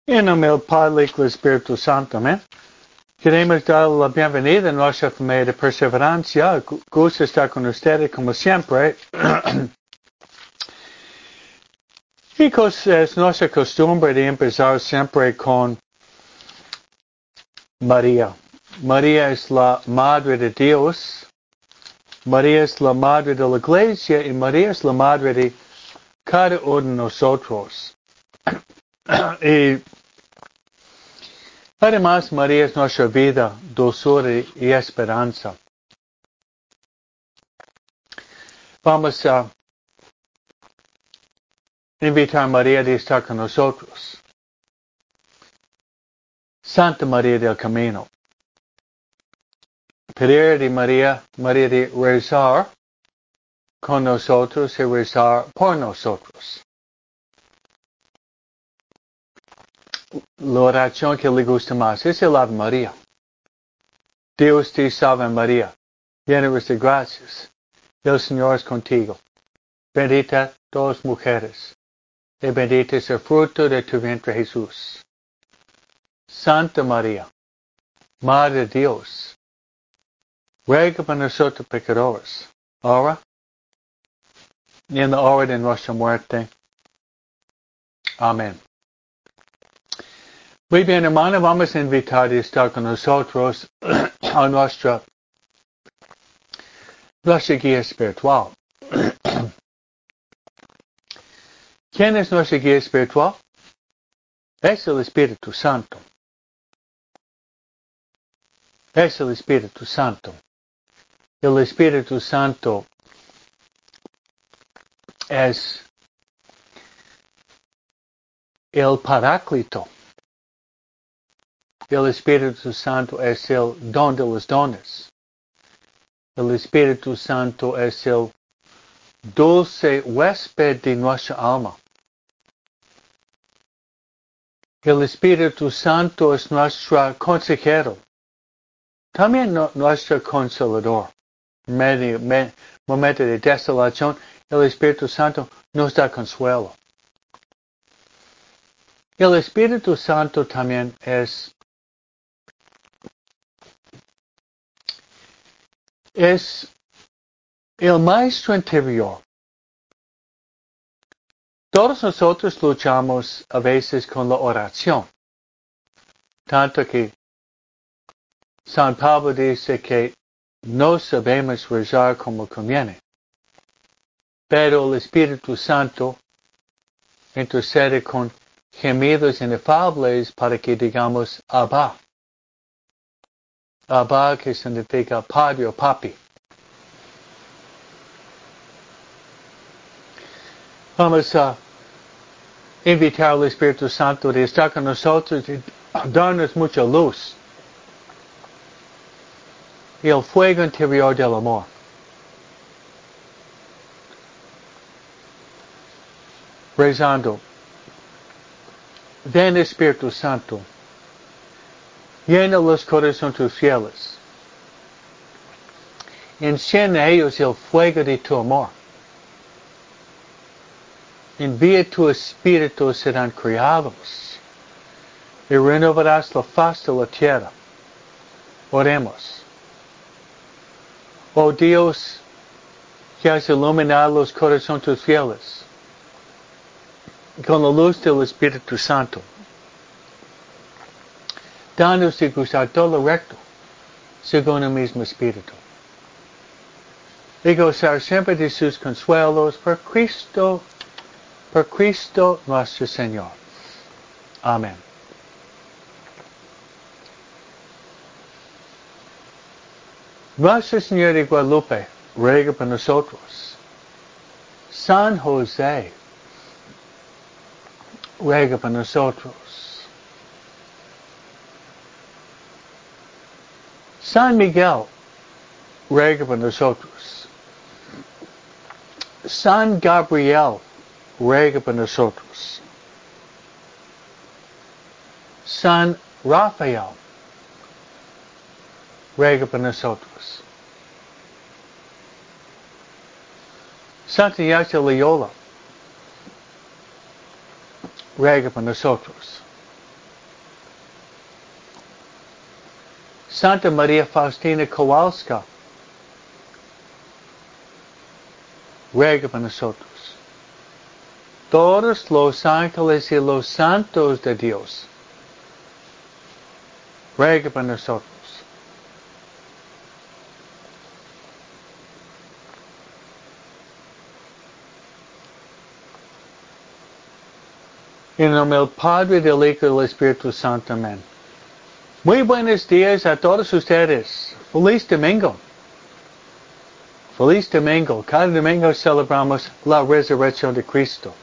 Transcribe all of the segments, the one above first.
En nombre del Padre y del Espíritu Santo, amén. Queremos dar la bienvenida a nuestra familia de perseverancia. Gusto estar con ustedes como siempre. Y es nuestra costumbre de empezar siempre con María. María es la Madre de Dios. María es la Madre de la Iglesia y María es la Madre de cada uno de nosotros. Y además, María es nuestra vida, dulzura y esperanza. Vamos a invitar a María a estar con nosotros. Santa María del Camino. Pedir de María de rezar con nosotros y rezar por nosotros. La oración que le gusta más es el Ave María. Dios te salve María, llena eres de gracias. El Señor es contigo. Bendita todas mujeres, y bendito es el fruto de tu vientre Jesús. Santa María, Madre de Dios, ruega por nosotros pecadores, ahora y en la hora de nuestra muerte. Amén. Muy bien, hermano, vamos a invitar a estar con nosotros a nuestra guía espiritual. ¿Quién es nuestra guía espiritual? Es el Espíritu Santo. Es el Espíritu Santo. El Espíritu Santo es el Paráclito. El Espíritu Santo es el don de los dones. El Espíritu Santo es el dulce huésped de nuestra alma. El Espíritu Santo es nuestro consejero. También nuestro consolador. Momento de desolación, el Espíritu Santo nos da consuelo. El Espíritu Santo también es el maestro interior. Todos nosotros luchamos a veces con la oración. Tanto que San Pablo dice que no sabemos rezar como conviene. Pero el Espíritu Santo intercede con gemidos inefables para que digamos Abba. Abba, que significa padre o papi. Vamos a invitar al Espíritu Santo de estar con nosotros y darnos mucha luz. Y el fuego interior del amor. Rezando. Ven Espíritu Santo. Llena los corazones tus fieles. Enciende a ellos el fuego de tu amor. Envía tu Espíritu, serán criados. Y renovarás la faz de la tierra. Oremos. Oh Dios, que has iluminado los corazones tus fieles con la luz del Espíritu Santo. Danos de gustar todo lo recto, según el mismo Espíritu. Y gozar siempre de sus consuelos por Cristo nuestro Señor. Amén. Nuestra Señora de Guadalupe, ruega por nosotros. San José, ruega por nosotros. San Miguel, ruega por nosotros. San Gabriel, ruega por nosotros. San Rafael, ruega por nosotros. Santa Ignacia Loyola, ruega por nosotros. Santa María Faustina Kowalska, ruega por nosotros. Todos los ángeles y los santos de Dios, ruega por nosotros. En nombre del Padre, del Hijo y del Espíritu Santo. Amén. Muy buenos días a todos ustedes. Feliz domingo. Feliz domingo. Cada domingo celebramos la resurrección de Cristo.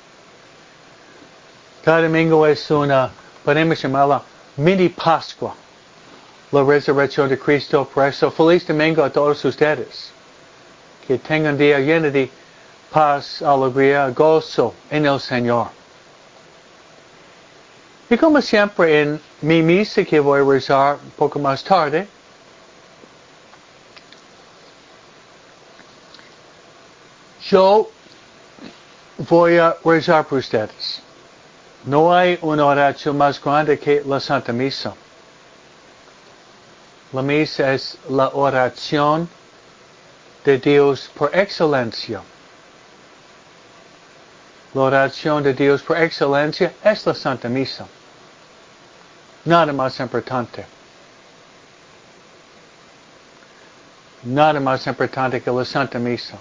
Cada domingo es una, podemos llamarla mini Pascua. La resurrección de Cristo. Por eso, feliz domingo a todos ustedes. Que tengan un día lleno de paz, alegría, gozo en el Señor. Y como siempre en mi misa que voy a rezar un poco más tarde, yo voy a rezar por ustedes. No hay una oración más grande que la Santa Misa. La misa es la oración de Dios por excelencia. La oración de Dios por excelencia es la Santa Misa. Nada más importante. Nada más importante que la Santa Misa.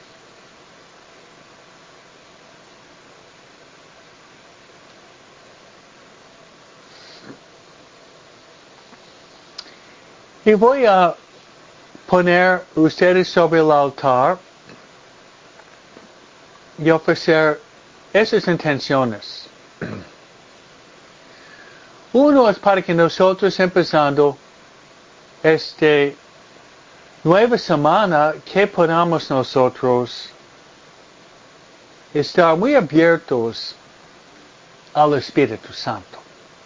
Y voy a poner ustedes sobre el altar y ofrecer esas intenciones. Uno es para que nosotros empezando esta nueva semana que podamos nosotros estar muy abiertos al Espíritu Santo.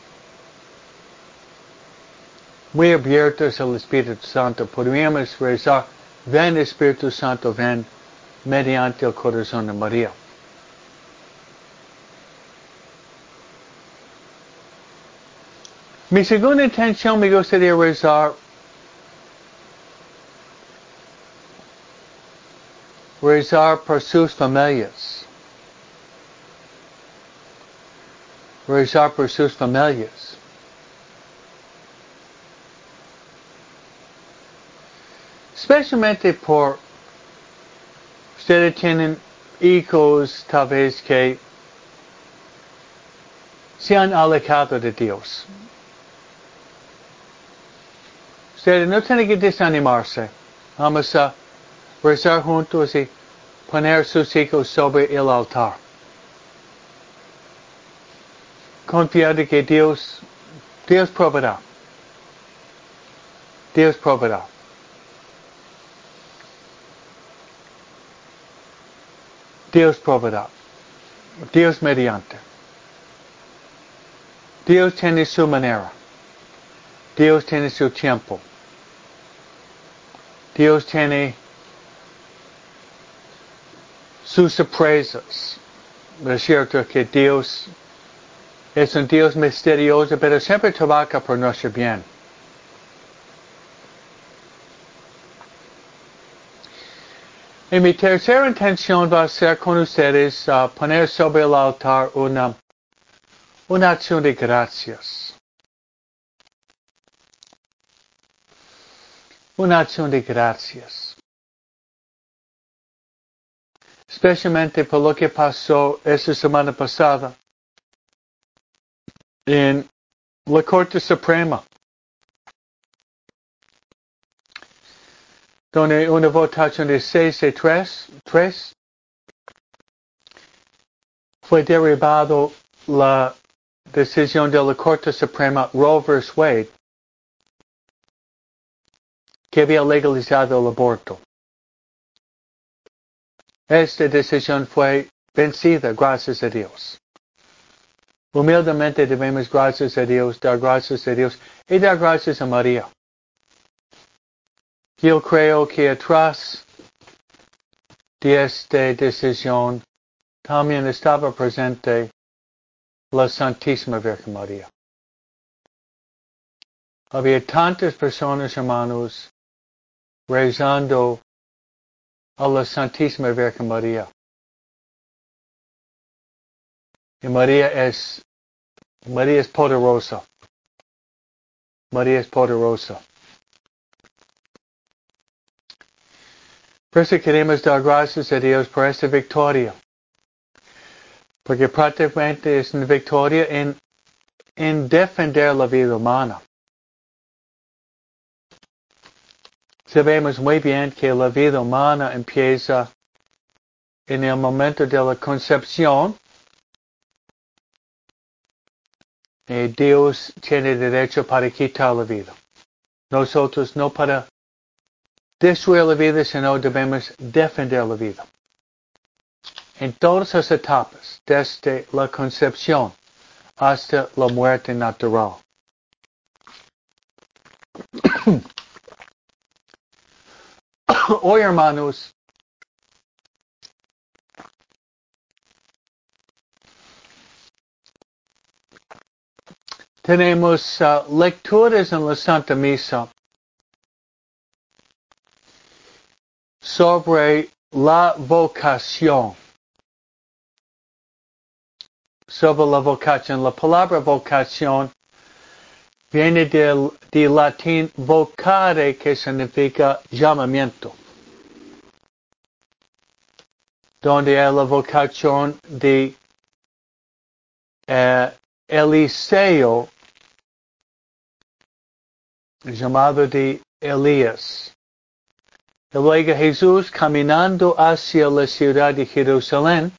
Muy abiertos al Espíritu Santo. Podríamos rezar, ven Espíritu Santo, ven mediante el corazón de María. Mi segunda intención me gustaría rezar por sus familias. Rezar por sus familias. Especialmente por ustedes tienen hijos tal vez que se han alejado de Dios. Ustedes no tienen que desanimarse. Vamos a rezar juntos y poner sus hijos sobre el altar. Confiar de que Dios proveerá. Dios proveerá. Dios proveerá. Dios mediante. Dios tiene su manera. Dios tiene su tiempo. Dios tiene sus sorpresas. Es cierto que Dios es un Dios misterioso, pero siempre trabaja por nuestro bien. Y mi tercera intención va a ser con ustedes poner sobre el altar una acción de gracias. Una acción de gracias. Especialmente por lo que pasó esta semana pasada en la Corte Suprema, donde una votación de 6-3 fue derivado la decisión de la Corte Suprema Roe vs. Wade, que había legalizado el aborto. Esta decisión fue vencida, gracias a Dios. Humildemente debemos gracias a Dios, dar gracias a Dios y dar gracias a María. Yo creo que atrás de esta decisión también estaba presente la Santísima Virgen María. Había tantas personas, hermanos, rezando a la Santísima Virgen María. Y María es poderosa. María es poderosa. Por eso queremos dar gracias a Dios por esta victoria. Porque prácticamente es una victoria en defender la vida humana. Sabemos muy bien que la vida humana empieza en el momento de la concepción. Y Dios tiene derecho para quitar la vida. Nosotros no para destruir la vida, sino debemos defender la vida. En todas las etapas, desde la concepción hasta la muerte natural. Hoy, hermanos, tenemos lecturas en la Santa Misa sobre la vocación. Sobre la vocación. La palabra vocación viene del latín vocare, que significa llamamiento. Donde hay la vocación de Eliseo, llamado de Elías. Y luego Jesús caminando hacia la ciudad de Jerusalén,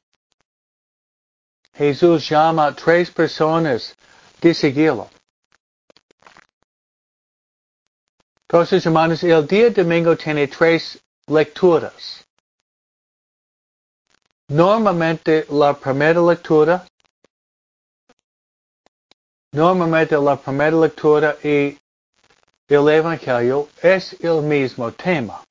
Jesús llama a 3 personas de seguirlo. Entonces, hermanos, el día domingo tiene 3 lecturas. Normalmente la primera lectura y el Evangelio es el mismo tema.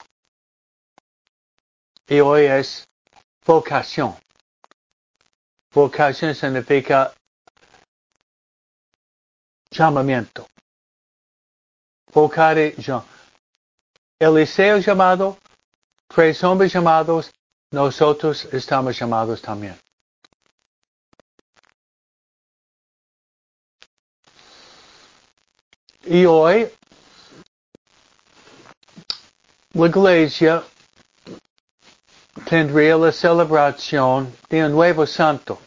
Y hoy es vocación. Vocación significa llamamiento. Vocare, Eliseo llamado, 3 hombres llamados, nosotros estamos llamados también. Y hoy, la iglesia tendría la celebración de un nuevo santo.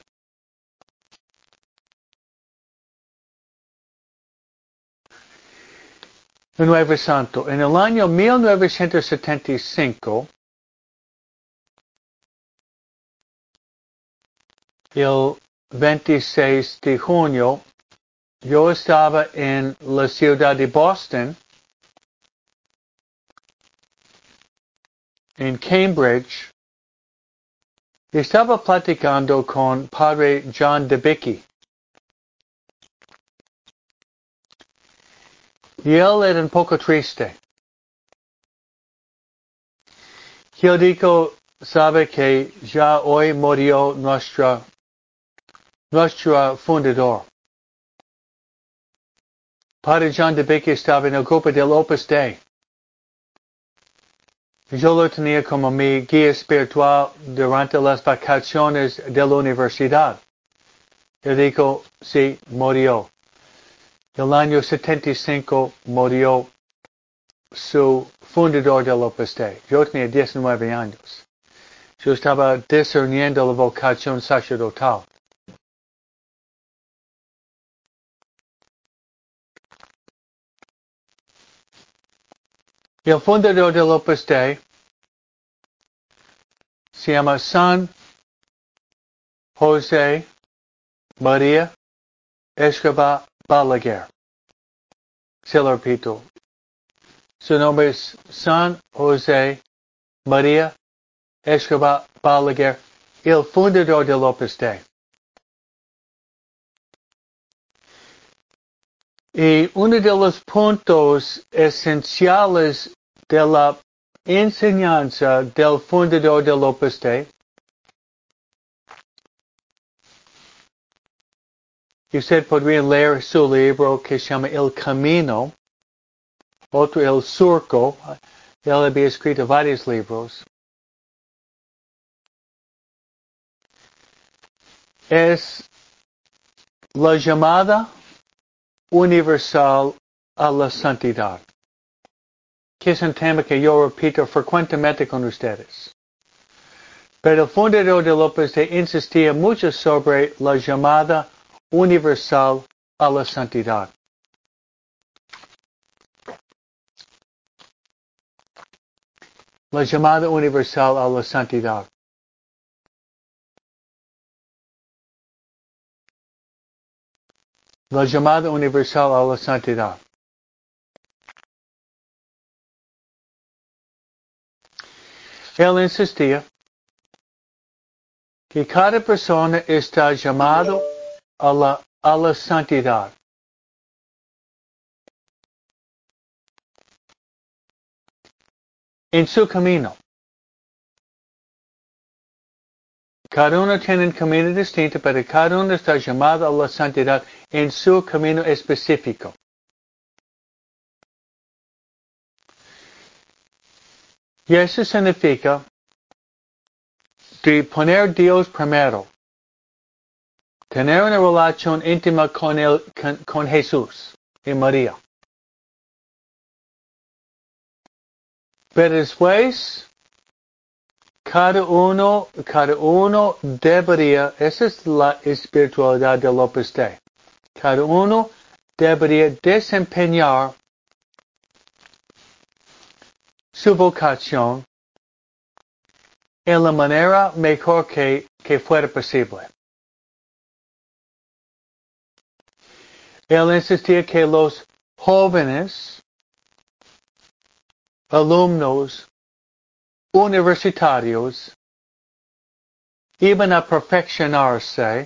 Un nuevo santo. En el año 1975, el 26 de junio, yo estaba en la ciudad de Boston, en Cambridge, y estaba platicando con Padre John Debicki. Y él era un poco triste. Y él dijo, sabe que ya hoy murió nuestro fundador. Padre John Debicki estaba en el grupo del Opus Dei. Yo lo tenía como mi guía espiritual durante las vacaciones de la universidad. Él dijo, sí, murió. El año 75 murió su fundador del Opus Dei. Yo tenía 19 años. Yo estaba discerniendo la vocación sacerdotal. El fundador del Opus Dei se llama San José María Escobar Balaguer. Se lo repito. Su nombre es San José María Escobar Balaguer, el fundador del Opus Dei. Y uno de los puntos esenciales de la enseñanza del fundador del Opus Dei, y usted podría leer su libro que se llama El Camino, otro el surco, él había escrito varios libros. Es la llamada universal a la santidad, que es un tema que yo repito frecuentemente con ustedes. Pero el fundador de Opus Dei insistía mucho sobre la llamada universal a la santidad. La llamada universal a la santidad. La llamada universal a la santidad. Él insistía que cada persona está llamado a la santidad. En su camino. Cada uno tiene un camino distinto, pero cada uno está llamado a la santidad en su camino específico. Y eso significa de poner a Dios primero. Tener una relación íntima con Jesús y María. Pero después, cada uno debería, esa es la espiritualidad del Opus Dei. Cada uno debería desempeñar su vocación en la manera mejor que fuera posible. Él insistía que los jóvenes, alumnos, universitarios, iban a perfeccionarse,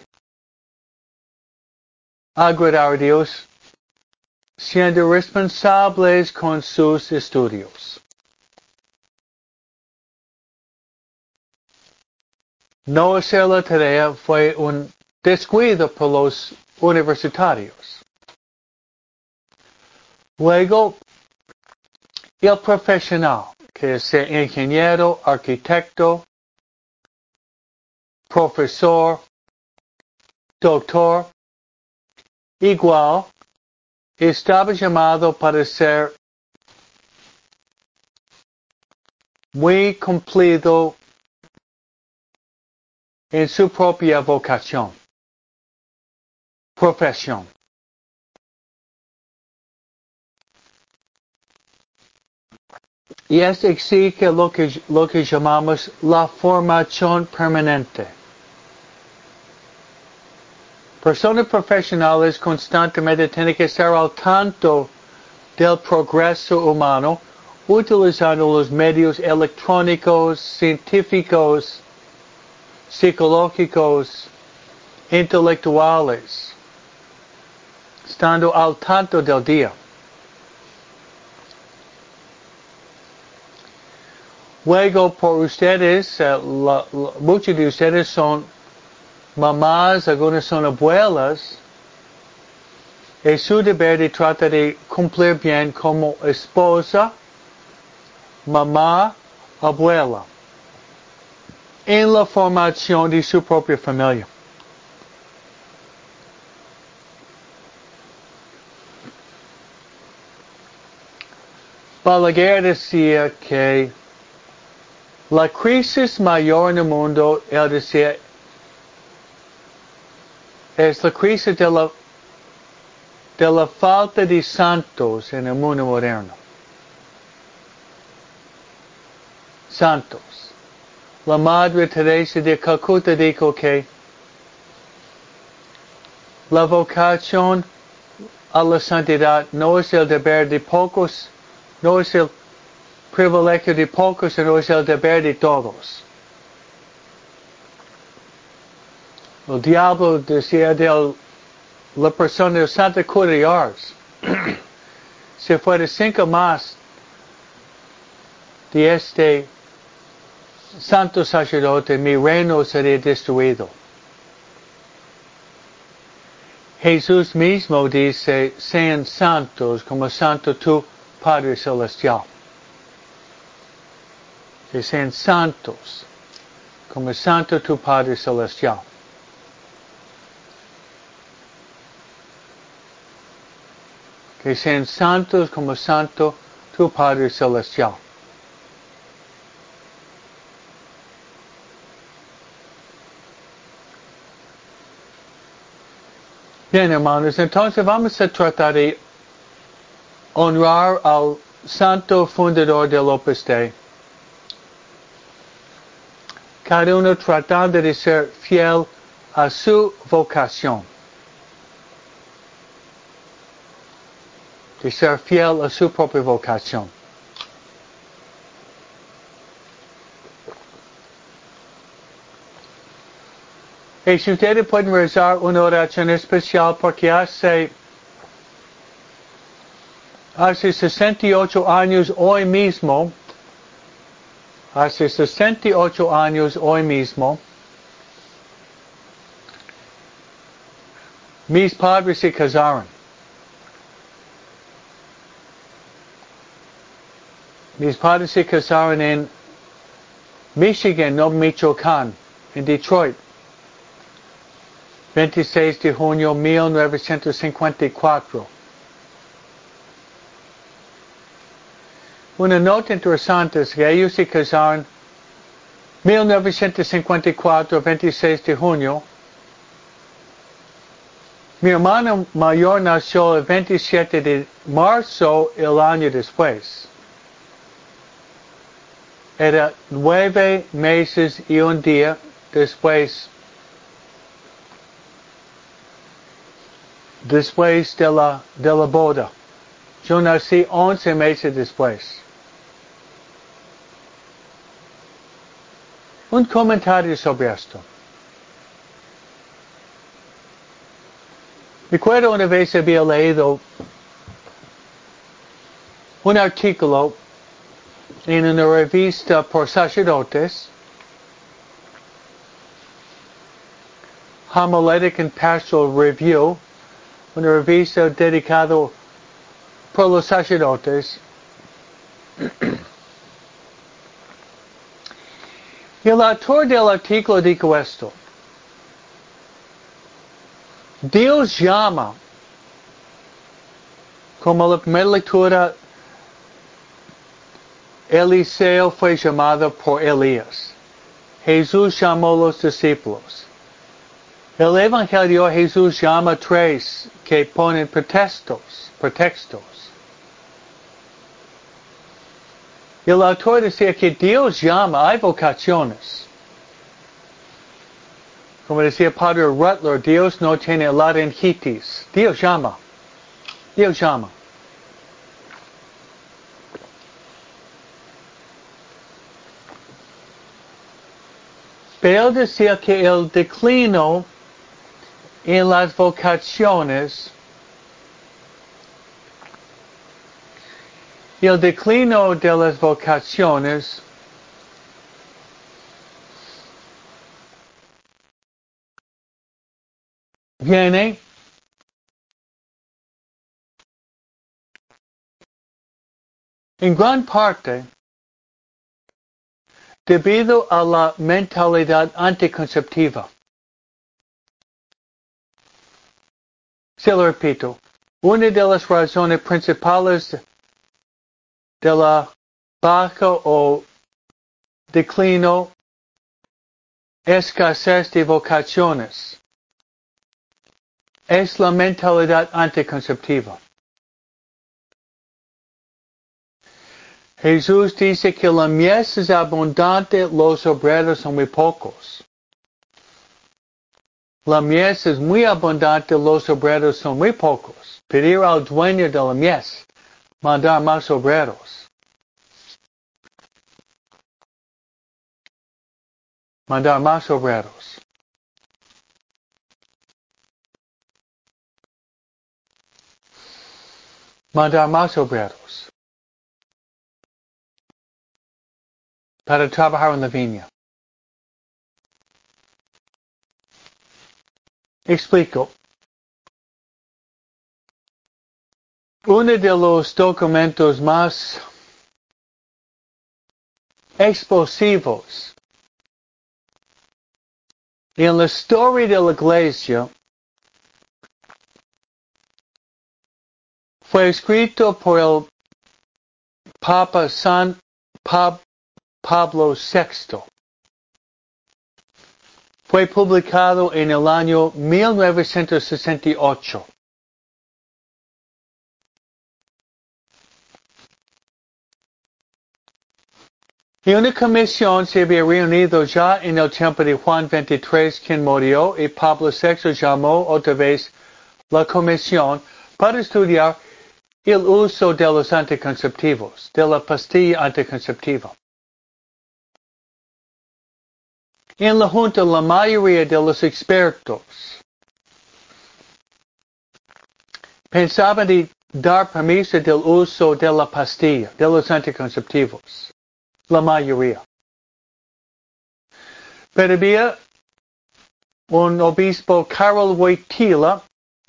a agradar a Dios, siendo responsables con sus estudios. No hacer la tarea fue un descuido por los universitarios. Luego, el profesional, que es ser ingeniero, arquitecto, profesor, doctor, igual, estaba llamado para ser muy cumplido en su propia vocación, profesión. Y esto exige lo que llamamos la formación permanente. Personas profesionales constantemente tienen que estar al tanto del progreso humano, utilizando los medios electrónicos, científicos, psicológicos, intelectuales, estando al tanto del día. Luego, por ustedes, muchos de ustedes son mamás, algunas son abuelas. Es su deber de tratar de cumplir bien como esposa, mamá, abuela, en la formación de su propia familia. Balaguer decía que la crisis mayor en el mundo, él decía, es la crisis de la falta de santos en el mundo moderno. Santos. La Madre Teresa de Calcuta dijo que la vocación a la santidad no es el deber de pocos, no es el privilegio de pocos, sino es el deber de todos. El diablo decía de la persona de Santa Cruz de Ars, si fuera 5 más de este santo sacerdote, mi reino sería destruido. Jesús mismo dice, sean santos como santo tú Padre Celestial. Que sean santos, como santo tu Padre Celestial. Que sean santos como santo tu Padre Celestial. Bien, hermanos, entonces vamos a tratar de honrar al santo fundador del Opus Dei. Cada uno tratando de ser fiel a su vocación. De ser fiel a su propia vocación. Y si ustedes pueden rezar una oración especial porque hace 68 años hoy mismo, mis padres se casaron. Mis padres se casaron en Michigan, no Michoacán, en Detroit. 26 de junio de 1954. Una nota interesante es que ellos se casaron 1954, 26 de junio. Mi hermano mayor nació el 27 de marzo el año después. Era 9 meses y un día después de la boda. Yo nací 11 meses después. Un comentario sobre esto. Recuerdo una vez había leído un artículo en una revista por sacerdotes, Homiletic and Pastoral Review, una revista dedicada por los sacerdotes. Y el autor del artículo dijo esto: Dios llama, como la primera lectura, Eliseo fue llamado por Elías. Jesús llamó a los discípulos. El Evangelio Jesús llama a 3 que ponen pretextos. Y el autor decía que Dios llama, hay vocaciones. Como decía Padre Rutler, Dios no tiene laringitis. Dios llama. Dios llama. Pero él decía que el declino en las vocaciones, el declino de las vocaciones viene en gran parte debido a la mentalidad anticonceptiva. Se lo repito, una de las razones principales de la baja o declino, escasez de vocaciones, es la mentalidad anticonceptiva. Jesús dice que la mies es abundante, los obreros son muy pocos. La mies es muy abundante, los obreros son muy pocos. Pedir al dueño de la mies mandar más obreros. Mandar más obreros. Mandar más obreros. Para trabajar en la viña. Explico. Uno de los documentos más explosivos en la historia de la Iglesia fue escrito por el Papa San Pablo VI. Fue publicado en el año 1968. Y una comisión se había reunido ya en el tiempo de Juan XXIII, quien murió, y Pablo VI llamó otra vez la comisión para estudiar el uso de los anticonceptivos, de la pastilla anticonceptiva. En la Junta, la mayoría de los expertos pensaban de dar permiso del uso de la pastilla, de los anticonceptivos. La mayoría. Pero había un obispo, Karol Wojtyla,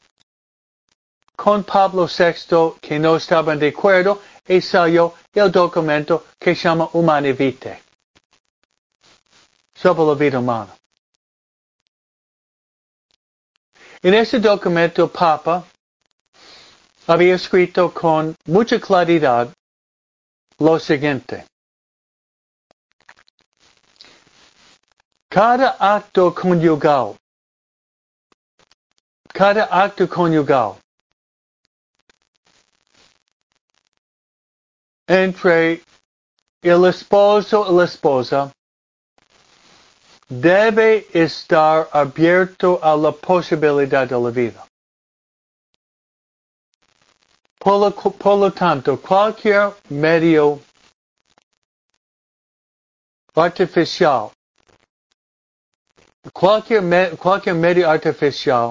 con Pablo VI que no estaban de acuerdo y salió el documento que se llama Humanae Vitae sobre la vida humana. En ese documento el Papa había escrito con mucha claridad lo siguiente. Cada acto conyugal entre el esposo y la esposa debe estar abierto a la posibilidad de la vida. Por lo tanto, cualquier medio artificial, cualquier medio artificial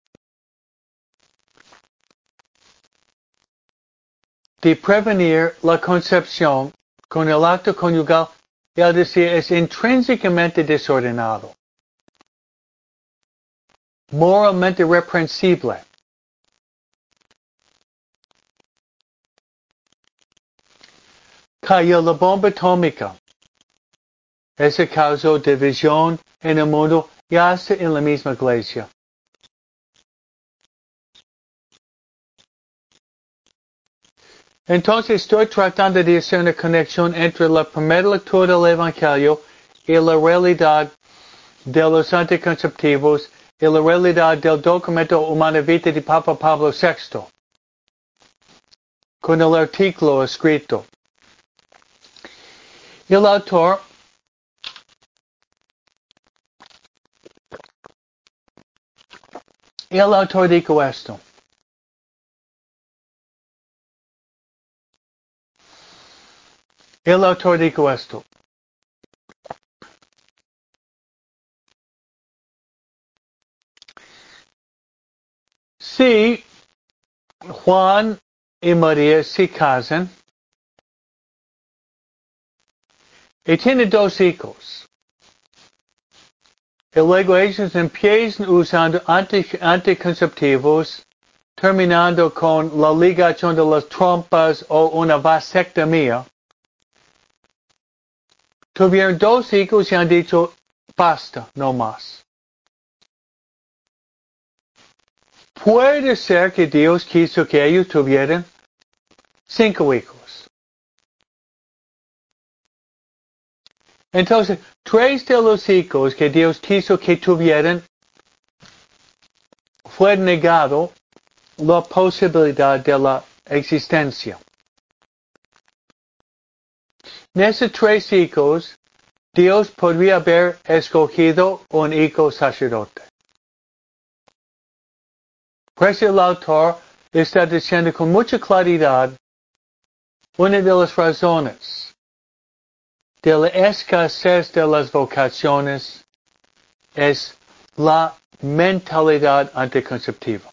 de prevenir la concepción con el acto conyugal, es decir, es intrínsecamente desordenado, moralmente reprensible. Cayó la bomba atómica. Ese causó división en el mundo y hasta en la misma iglesia. Entonces estoy tratando de hacer una conexión entre la primera lectura del Evangelio y la realidad de los anticonceptivos y la realidad del documento Humanae Vitae de Papa Pablo VI, con el artículo escrito. El autor dijo esto. El autor dijo esto. Si Juan y María se casan y tienen 2 hijos, y luego ellos empiezan usando anticonceptivos, terminando con la ligación de las trompas o una vasectomía. Tuvieron 2 hijos y han dicho, basta, no más. Puede ser que Dios quiso que ellos tuvieran 5 hijos. Entonces, 3 de los hijos que Dios quiso que tuvieran fue negado la posibilidad de la existencia. En esos 3 hijos, Dios podría haber escogido un hijo sacerdote. Pues el autor está diciendo con mucha claridad una de las razones de la escasez de las vocaciones es la mentalidad anticonceptiva.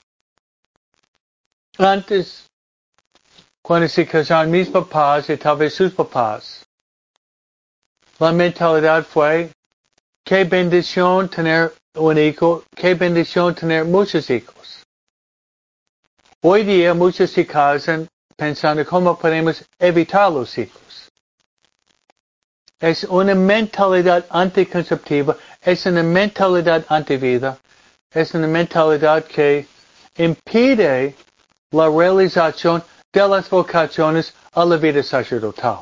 Antes, cuando se casaron mis papás y tal vez sus papás, la mentalidad fue, qué bendición tener un hijo, qué bendición tener muchos hijos. Hoy día muchos se casan pensando cómo podemos evitar los hijos. Es una mentalidad anticonceptiva, es una mentalidad antivida, es una mentalidad que impide la realización de las vocaciones a la vida sacerdotal.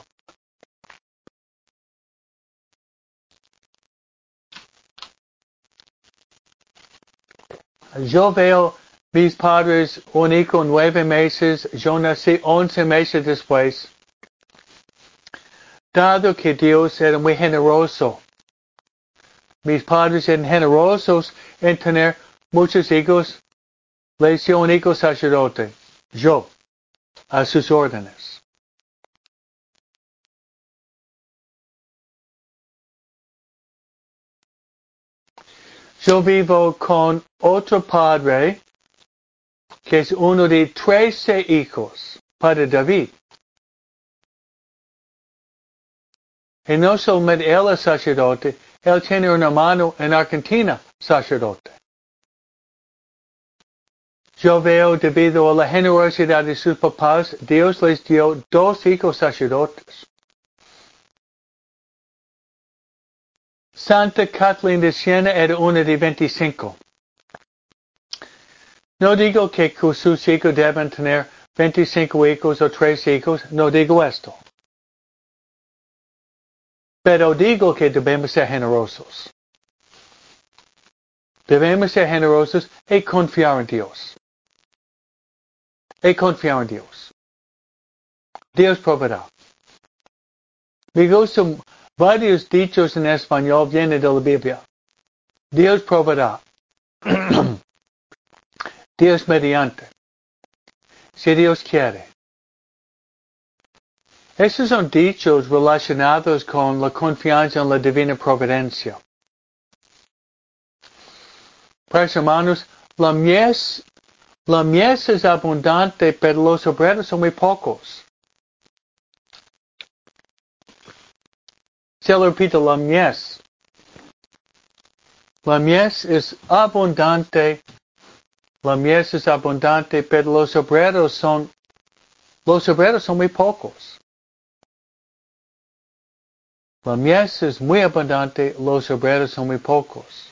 Yo veo mis padres, un hijo 9 meses, yo nací 11 meses después. Dado que Dios era muy generoso, mis padres eran generosos en tener muchos hijos, le hice un hijo sacerdote, yo, a sus órdenes. Yo vivo con otro padre, que es uno de 13 hijos, Padre David. Y no solamente él es sacerdote, él tiene un hermano en Argentina, sacerdote. Yo veo, debido a la generosidad de sus papás, Dios les dio 2 hijos sacerdotes. Santa Catalina de Siena era una de 25. No digo que sus hijos deben tener 25 hijos o 3 hijos, no digo esto. Pero digo que debemos ser generosos. Debemos ser generosos y confiar en Dios. Y confiar en Dios. Dios proveerá. Me gustan varios dichos en español, vienen de la Biblia. Dios proveerá. Dios mediante. Si Dios quiere. Esos son dichos relacionados con la confianza en la divina providencia. Pues hermanos, la mies es abundante, pero los obreros son muy pocos. Se lo repito, la mies. La mies es abundante. La mies es abundante, pero los obreros son muy pocos. La mies es muy abundante, los obreros son muy pocos.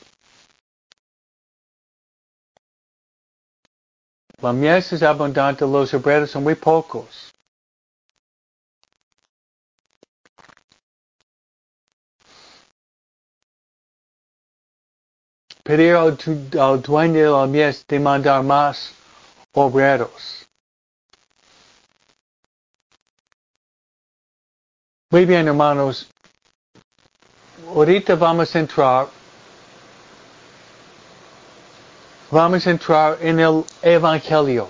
La mies es abundante, los obreros son muy pocos. Pedir al dueño de la mies demandar más obreros. Muy bien, hermanos. Ahorita vamos a entrar en el Evangelio.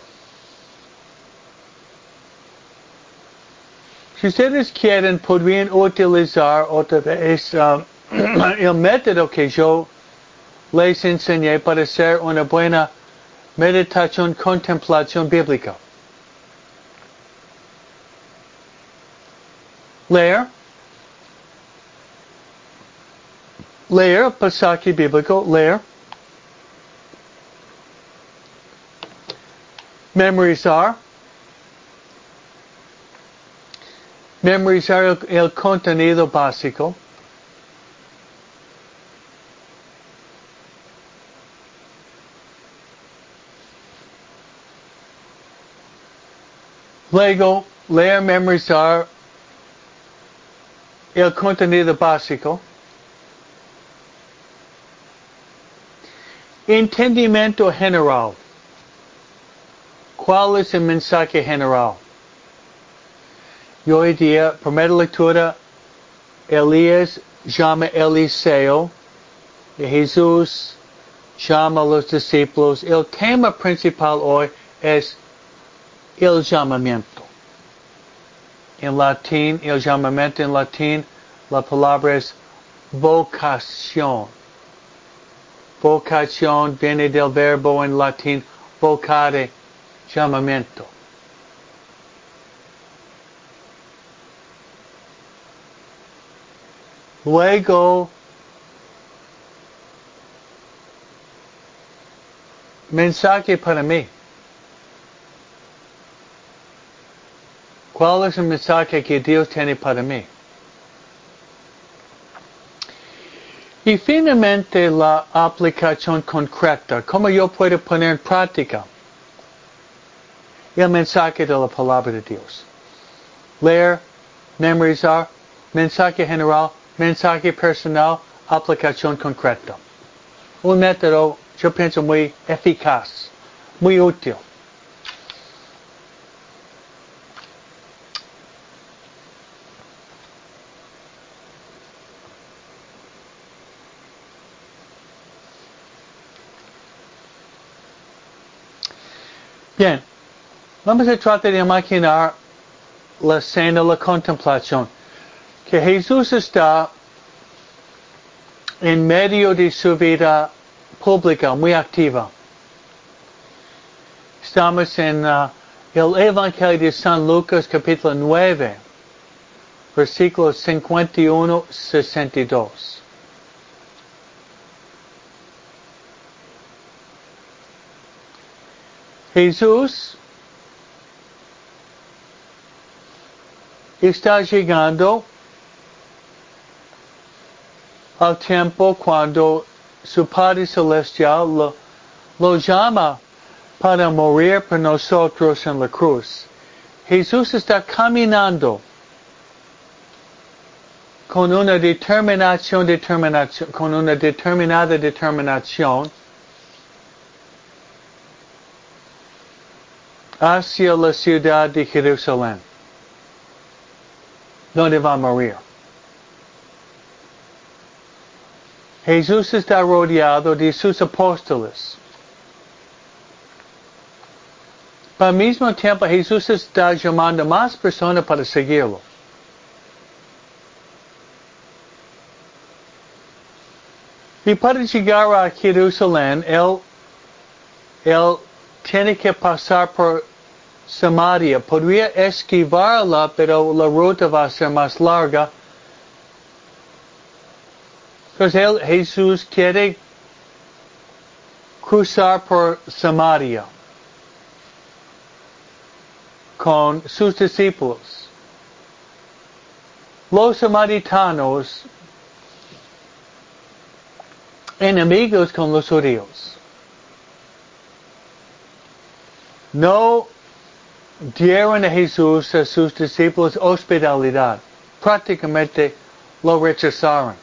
Si ustedes quieren, podrían utilizar otra vez el método que yo les enseñé para hacer una buena meditación, contemplación bíblica. Leer el pasaje bíblico, leer. Memorizar el contenido básico. Luego, leer, memorizar el contenido básico. Entendimiento general. ¿Cuál es el mensaje general? Y hoy día, primera lectura, Elías llama a Eliseo y Jesús llama a los discípulos. El tema principal hoy es el llamamiento. En latín, el llamamiento en latín, la palabra es vocación. Vocación viene del verbo en latín vocare, llamamiento. Luego, mensaje para mí. ¿Cuál es el mensaje que Dios tiene para mí? Y finalmente la aplicación concreta, cómo yo puedo poner en práctica el mensaje de la palabra de Dios. Leer, memorizar, mensaje general, mensaje personal, aplicación concreta. Un método, yo pienso, muy eficaz, muy útil. Bien, vamos a tratar de imaginar la escena de la contemplación. Que Jesús está en medio de su vida pública, muy activa. Estamos en el Evangelio de San Lucas, capítulo 9, versículos 51-62. Jesús está llegando al tiempo cuando su Padre Celestial lo llama para morir por nosotros en la cruz. Jesús está caminando con una determinación, con una determinada determinación hacia la ciudad de Jerusalén, donde va a morir. Jesús está rodeado de sus apóstoles. Pero al mismo tiempo Jesús está llamando a más personas para seguirlo. Y para llegar a Jerusalén, él tiene que pasar por Samaria. Podría esquivarla, pero la ruta va a ser más larga. Entonces Jesús quiere cruzar por Samaria con sus discípulos. Los samaritanos, enemigos con los judíos, no dieron a Jesús, a sus discípulos, hospitalidad. Prácticamente lo rechazaron.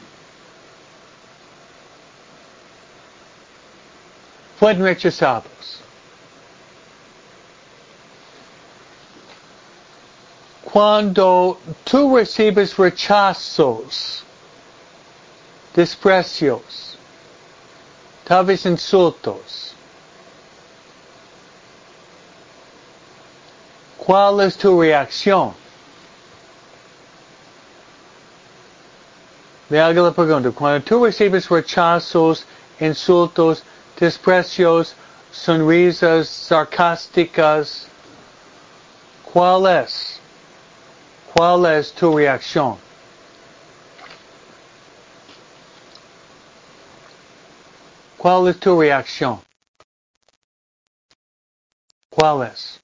Fueron rechazados. Cuando tú recibes rechazos, desprecios, tal vez insultos, ¿cuál es tu reacción? Le hago la pregunta. Cuando tú recibes rechazos, insultos, desprecios, sonrisas sarcásticas, ¿cuál es? ¿Cuál es tu reacción? ¿Cuál es tu reacción? ¿Cuál es?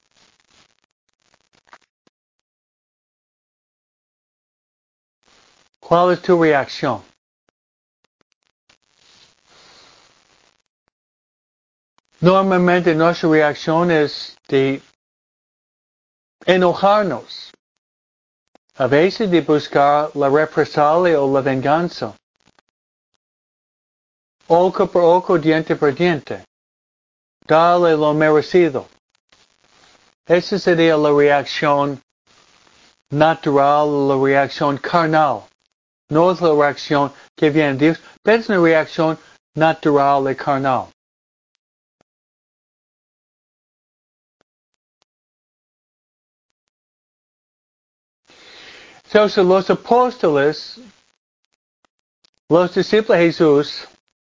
¿Cuál es tu reacción? Normalmente nuestra reacción es de enojarnos. A veces de buscar la represalia o la venganza. Ojo por ojo, diente por diente. Darle lo merecido. Esa sería la reacción natural, la reacción carnal. No es la reacción que viene de Dios, pero es una reacción natural y carnal. Entonces los apóstoles, los discípulos de Jesús,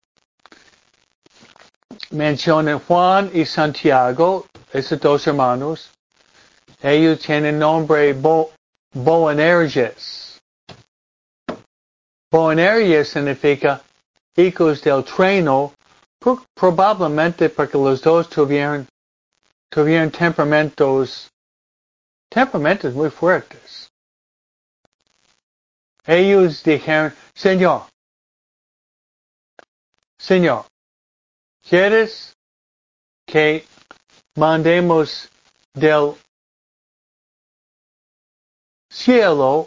mencionan Juan y Santiago, esos dos hermanos. Ellos tienen nombre Boanerges. Boanerges significa hijos del trueno, probablemente porque los dos tuvieron temperamentos temperamentos muy fuertes. Ellos dijeron, Señor, ¿quieres que mandemos del cielo?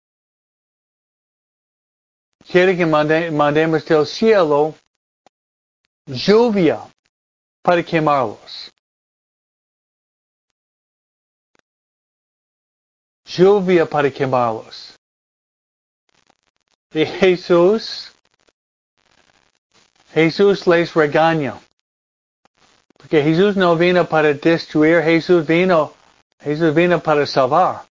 ¿Quiere que mandemos del cielo lluvia para quemarlos? Lluvia para quemarlos. Y Jesús les regaña. Porque Jesús no vino para destruir, Jesús vino para salvar.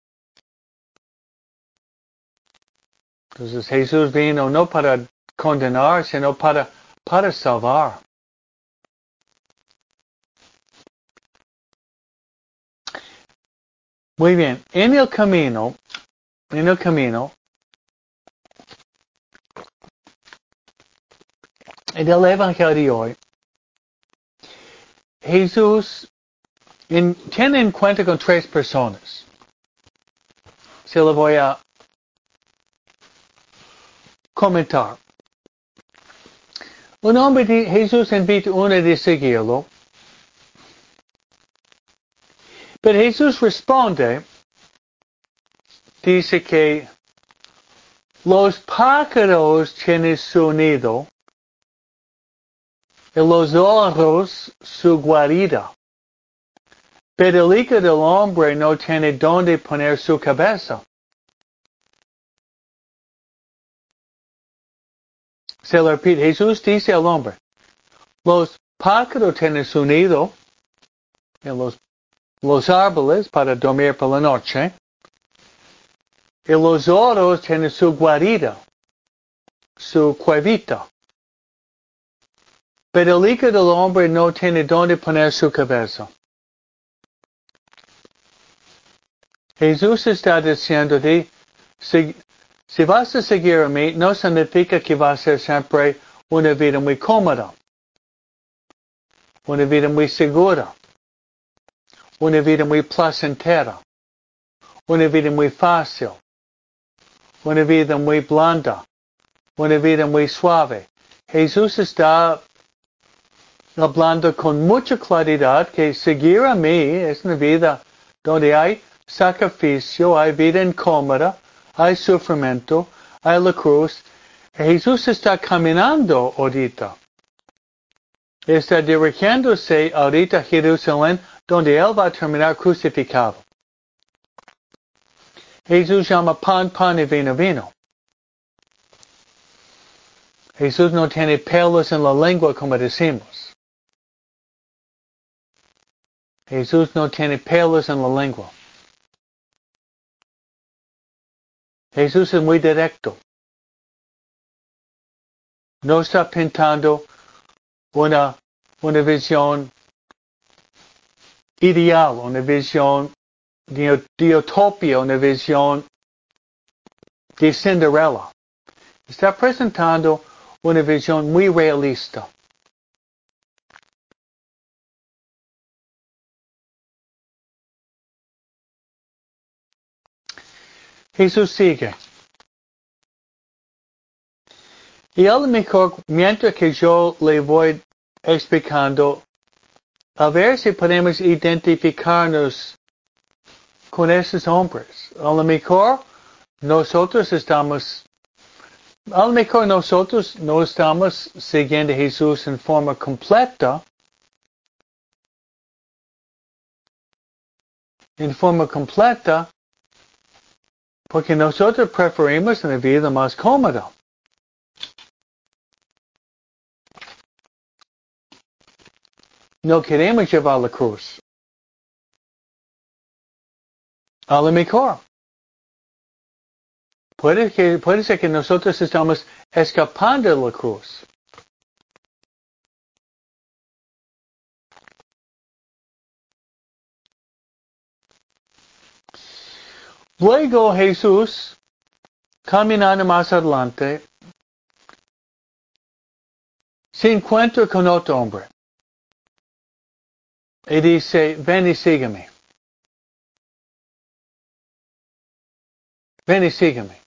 Entonces Jesús vino no para condenar, sino para salvar. Muy bien, en el camino, en el Evangelio de hoy, Jesús tiene en cuenta con 3 personas. Se lo voy a comentar. Un hombre, Jesús invita a uno de seguirlo. Pero Jesús responde, dice que los pájaros tienen su nido y los zorros su guarida. Pero el Hijo del Hombre no tiene dónde poner su cabeza. Se lo repite, Jesús dice al hombre, los pájaros tienen su nido en los árboles para dormir por la noche, y los zorros tienen su guarida, su cuevita. Pero el Hijo del Hombre no tiene dónde poner su cabeza. Jesús está diciendo, si vas a seguir a mí, no significa que va a ser siempre una vida muy cómoda, una vida muy segura, una vida muy placentera, una vida muy fácil, una vida muy blanda, una vida muy suave. Jesús está hablando con mucha claridad que seguir a mí es una vida donde hay sacrificio, hay vida incómoda, hay sufrimiento, hay la cruz. Jesús está caminando ahorita. Está dirigiéndose ahorita a Jerusalén, donde Él va a terminar crucificado. Jesús llama pan, pan y vino, vino. Jesús no tiene pelos en la lengua como decimos. Jesús no tiene pelos en la lengua. Jesús es muy directo. No está pintando una visión ideal, una visión de utopía, una visión de Cinderella. Está presentando una visión muy realista. Jesús sigue. Y a lo mejor, mientras que yo le voy explicando, a ver si podemos identificarnos con esos hombres. A lo mejor nosotros no estamos siguiendo a Jesús en forma completa, porque nosotros preferimos una vida más cómoda. No queremos llevar la cruz. A lo mejor. Puede ser que nosotros estamos escapando de la cruz. Luego Jesús, caminando más adelante, se encuentra con otro hombre. Y dice, ven y sígueme. Ven y sígueme.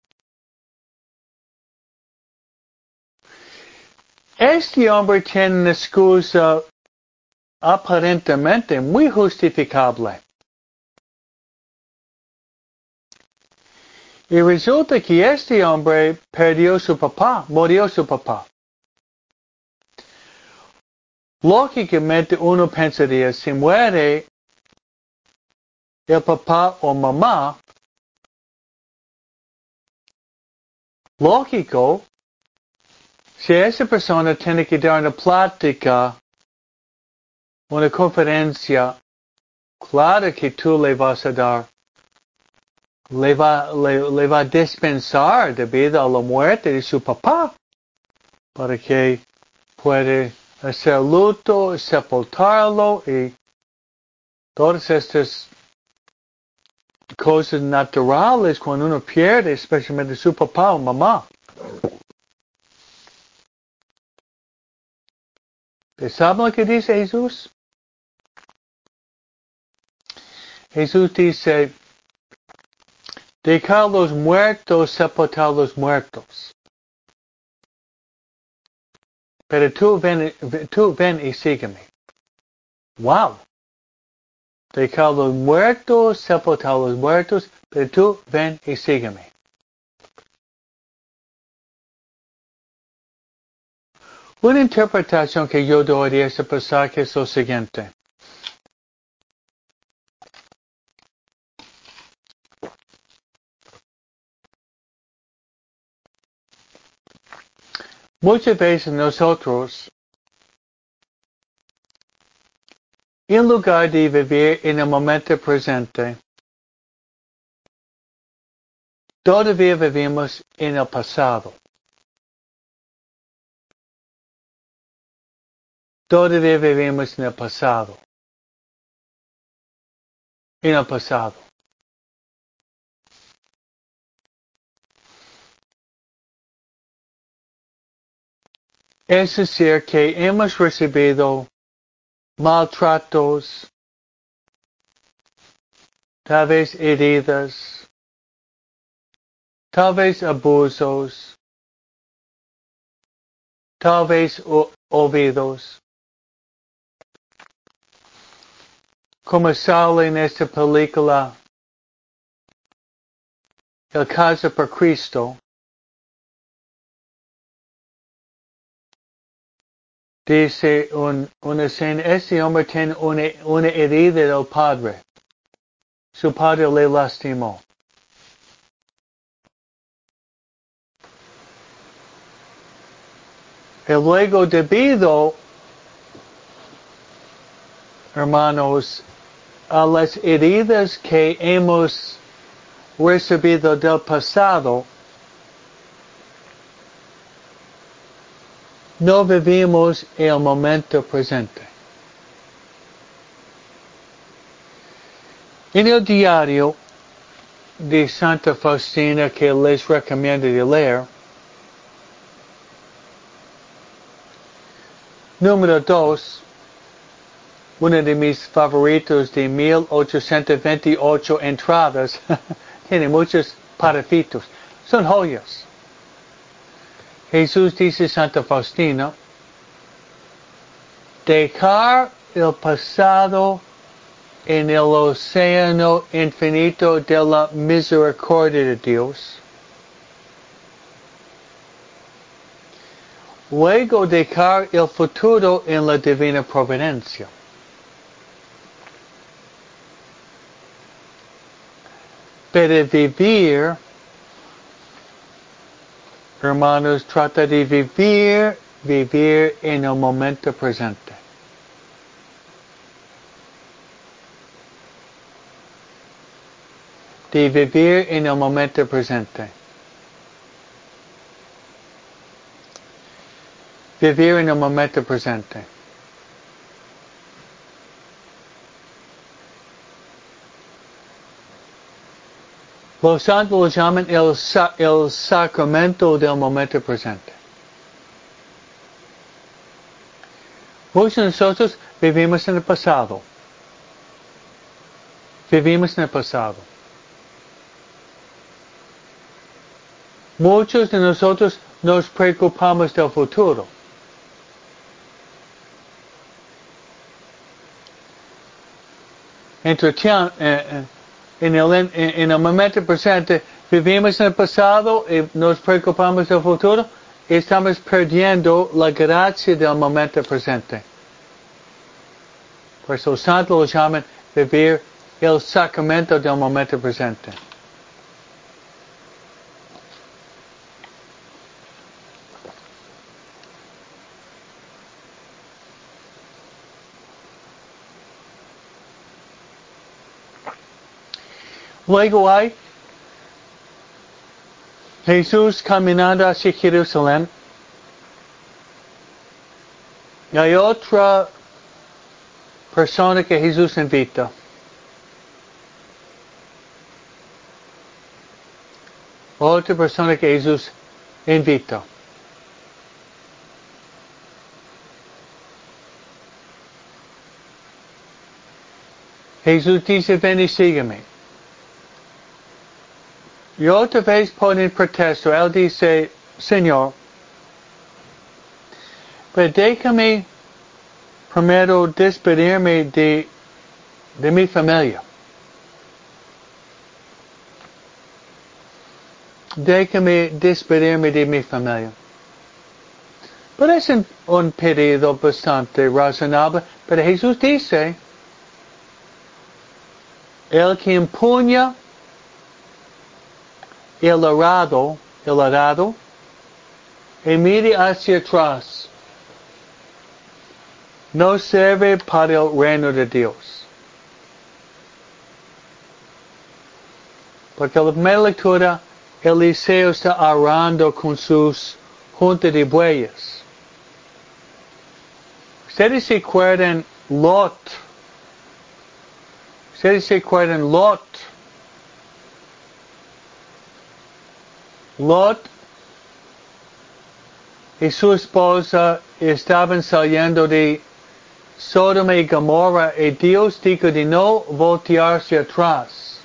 Este hombre tiene una excusa aparentemente muy justificable. Y resulta que este hombre perdió su papá, murió su papá. Lógicamente uno pensaría, si muere el papá o mamá, lógico, si esa persona tiene que dar una plática, una conferencia, claro que tú le vas a dar, le va a dispensar debido a la muerte de su papá, para que puede hacer luto, sepultarlo y todas estas cosas naturales cuando uno pierde, especialmente su papá o mamá. ¿Saben lo que dice Jesús? Jesús dice, dejar los muertos, sepultar los muertos. Pero tú ven y sígueme. Wow. Dejar los muertos, sepultar los muertos, pero tú ven y sígueme. Una interpretación que yo doy de este pasaje es lo siguiente. Muchas veces nosotros, en lugar de vivir en el momento presente, todavía vivimos en el pasado. Todavía vivimos en el pasado. En el pasado. Es decir, que hemos recibido maltratos, tal vez heridas, tal vez abusos, tal vez olvidos. Como sale en esta película, El caso por Cristo, dice una escena, este hombre tiene una herida del padre. Su padre le lastimó. Y luego debido, hermanos, a las heridas que hemos recibido del pasado, no vivimos el momento presente. En el diario de Santa Faustina que les recomiendo de leer, número 2, uno de mis favoritos de 1828 entradas, tiene muchos parafitos, son joyas. Jesús dice Santa Faustina, dejar el pasado en el océano infinito de la misericordia de Dios. Luego dejar el futuro en la divina providencia. Pero vivir, hermanos, trata de vivir en el momento presente. De vivir en el momento presente. Vivir en el momento presente. Los santos lo llaman el sacramento del momento presente. Muchos de nosotros vivimos en el pasado. Vivimos en el pasado. Muchos de nosotros nos preocupamos del futuro. En el momento presente, vivimos en el pasado y nos preocupamos del futuro, y estamos perdiendo la gracia del momento presente. Por eso los santos lo llaman vivir el sacramento del momento presente. Luego hay Jesús caminando hacia Jerusalén. Y hay otra persona que Jesús invita. Otra persona que Jesús invita. Jesús dice, ven y sígueme. Y otra vez ponen pretexto. Él dice, Señor, pero déjame primero despedirme de mi familia. Déjame despedirme de mi familia. Pero es un pedido bastante razonable. Pero Jesús dice, el que empuña el arado, y mire hacia atrás, no sirve para el reino de Dios. Porque la primera lectura, Eliseo está arando con sus juntas de bueyes. Ustedes se acuerdan Lot. Ustedes se acuerdan Lot. Lot y su esposa estaban saliendo de Sodoma y Gomorra y Dios dijo de no voltearse atrás.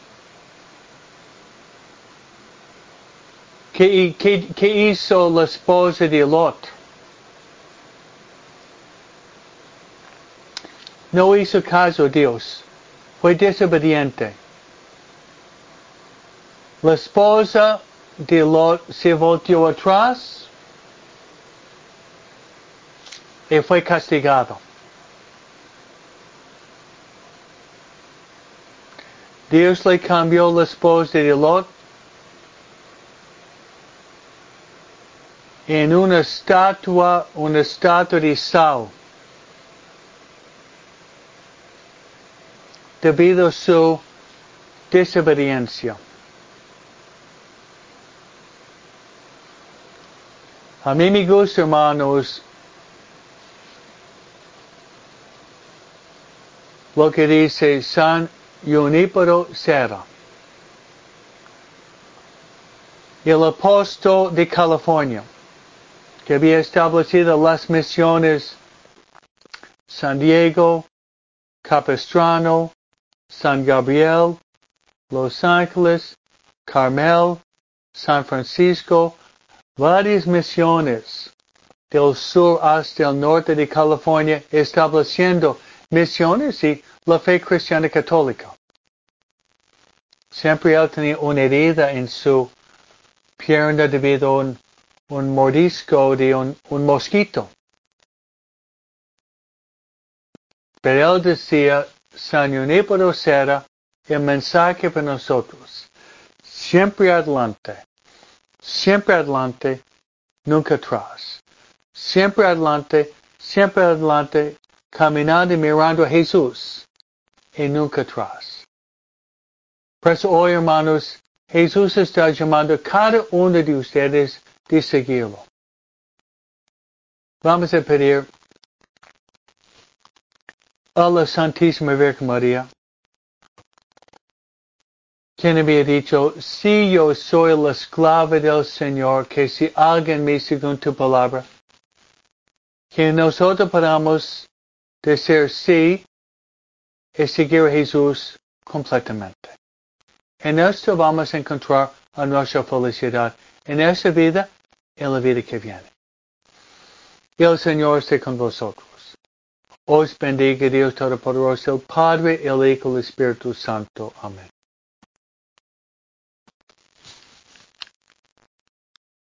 ¿Qué hizo la esposa de Lot? No hizo caso a Dios. Fue desobediente. La esposa de Lot se volteó atrás y fue castigado. Dios le cambió la esposa de Lot en una estatua de sal. Debido a su desobediencia. A mí me gusta, hermanos, lo que dice San Junípero Serra, el apóstol de California, que había establecido las misiones San Diego, Capistrano, San Gabriel, Los Ángeles, Carmel, San Francisco, varias misiones del sur hasta el norte de California, estableciendo misiones y la fe cristiana católica. Siempre él tenía una herida en su pierna debido a un mordisco de un mosquito. Pero él decía, San Junípero Serra, el mensaje para nosotros, siempre adelante, nunca atrás. Siempre adelante, caminando y mirando a Jesús, y nunca atrás. Por eso hoy, hermanos, Jesús está llamando a cada uno de ustedes de seguirlo. Vamos a pedir a la Santísima Virgen María, quien había dicho, si yo soy la esclava del Señor, que si alguien me según tu palabra, que nosotros podamos decir sí y seguir a Jesús completamente. En esto vamos a encontrar a nuestra felicidad en esta vida y en la vida que viene. Y el Señor esté con vosotros. Os bendiga Dios Todopoderoso, el Padre, el Hijo y el Espíritu Santo. Amén.